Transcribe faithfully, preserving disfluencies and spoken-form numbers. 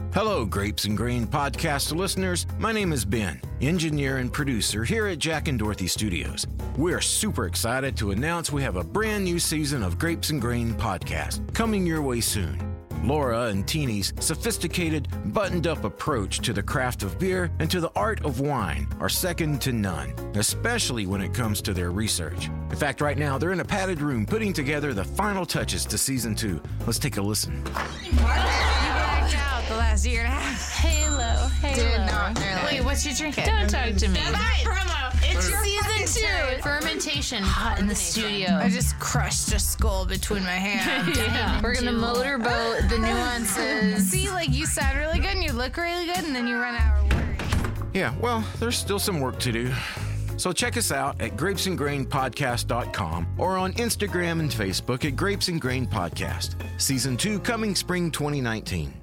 Hello, Grapes and Grain podcast listeners. My name is Ben, engineer and producer here at Jack and Dorothy Studios. We're super excited to announce we have a brand new season of Grapes and Grain podcast coming your way soon. Laura and Teeny's sophisticated, buttoned-up approach to the craft of beer and to the art of wine are second to none, especially when it comes to their research. In fact, right now, they're in a padded room putting together the final touches to season two. Let's take a listen. The last year and a half. Halo, Halo. Did not nearly. Wait, what's your drinking? Don't talk to me. That's not promo. It's your Season two. two. Fermentation. Hot in the studio. I just crushed a skull between my hands. Yeah. We're gonna Two. motorboat the nuances. See, like you sound really good and you look really good, and then you run out of words. Yeah, well, there's still some work to do. So check us out at grapes and grain podcast dot com or on Instagram and Facebook at Grapes and Grain Podcast. Season two coming spring twenty nineteen.